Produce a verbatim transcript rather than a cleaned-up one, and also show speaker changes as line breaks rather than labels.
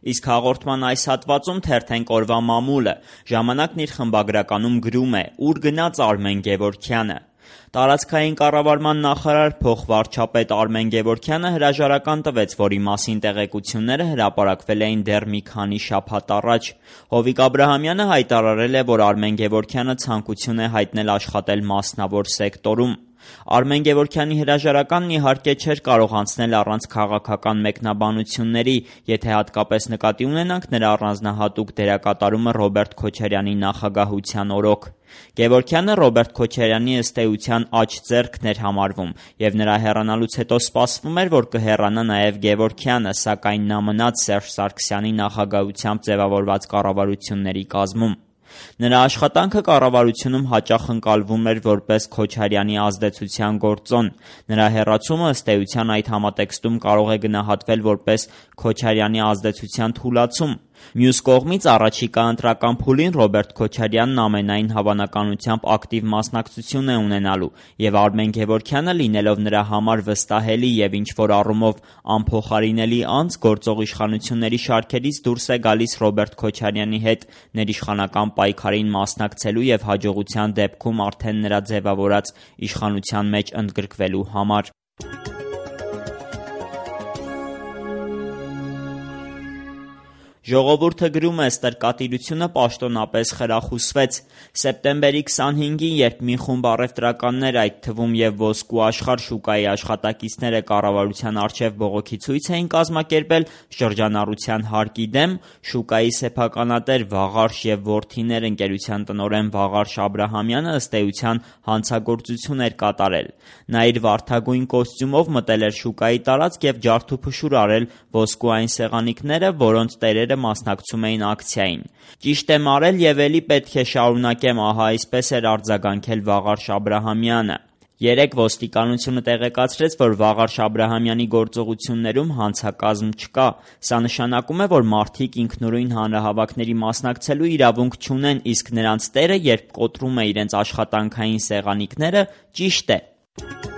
Իսկ հաղորդման այս հատվածում թերթենք օրվա մամուլը, ժամանակն իր խմբագրականում գրում է՝ ուր գնաց Արմեն Գևորգյանը։ Տարածքային կառավարման նախարար փոխվարչապետ Արմեն Գևորգյանը հրաժարական տվեց, որի մասին տեղեկությունները հրապարակվել էին դեռ մի քանի շաբաթ առաջ։ Հովիկ Աբրահամյանը հայտարարել է, որ Արմեն Գևորգյանը ցանկություն է հայտնել աշխատել մասնավոր սեկտորում։ Արմեն Գևորգյանի հրաժարականն իհարկե չէր կարող անցնել առանց քաղաքական մեկնաբանությունների, եթե հատկապես նկատի ունենանք նրա առանձնահատուկ դերակատարումը Ռոբերտ Քոչարյանի նախագահության օրոք։ Գևորգյանը Ռոբերտ Քոչարյանի ըստ էության աջ ձեռքն էր համարվում, և նրա հեռանալուց հետո սպասվում էր, որ կհեռանա նաև Գևորգյանը, սակայն նա մնաց Սերժ Սարգսյանի նախագահությամբ ձևավորված կառավարությունների կազմում։ Նրա աշխատանքը կառավարությունում հաճախ ընկալվում էր որպես Քոչարյանի ազդեցության գործոն։ Նրա հեռացումը ըստ էության այդ համատեքստում կարող է գնահատվել որպես Քոչարյանի ազդեցության թուլացում։ Մյուս կողմից, առաջիկա ընտրական փուլին Ռոբերտ Քոչարյանն ամենայն հավանականությամբ ակտիվ մասնակցություն է ունենալու, և Արմեն Գևորգյանը, լինելով նրա համար վստահելի և ինչ-որ առումով անփոխարինելի անձ, գործող իշխանությունների շարքերից դուրս է գալիս Ռոբերտ Քոչարյանի հետ ներիշխանական պայքարին մասնակցելու և հաջողության դեպքում արդեն նրա ձևավորած իշխանության մեջ ընդգրկվելու համար։ Ժողովուրդը գրում է՝ ստրկատիրությունը պաշտոնապես խրախուսվեց։ Սեպտեմբերի քսանհինգին, երբ մի խումբ առևտրականներ, այդ թվում և Ոսկու Աշխարհ շուկայի աշխատակիցները կառավարության առջև բողոքի ցույց էին կազմակերպել շրջանառության հարկի դեմ, շուկայի սեփականատեր Վաղարշ և որդիներ ընկերության տնօրեն Վաղարշ Աբրահամյանը ըստ էության հանցագործություն էր կատարել։ Նա իր վարդագույն կոստյումով մտել էր շուկայի տարածք և ջարդուփշուր արել ոսկու այն սեղանիկները, որոնց տերերը մասնակցում էին ակցիային։ Ճիշտ եմ արել և էլի պետք է շարունակեմ, ահա այսպես էր արձագանքել Վաղարշ Աբրահամյանը։ Երեկ ոստիկանությունը տեղեկացրեց, որ Վաղարշ Աբրահամյանի գործողություններում հանցակազմ չկա։ Սա նշանակում է, որ մարդիկ ինքնուրույն հանրահավաքների մասնակցելու իրավունք չունեն, իսկ նրանց տերը, երբ կոտրում է իրենց աշխատանքային սեղանիկները, ճիշտ է։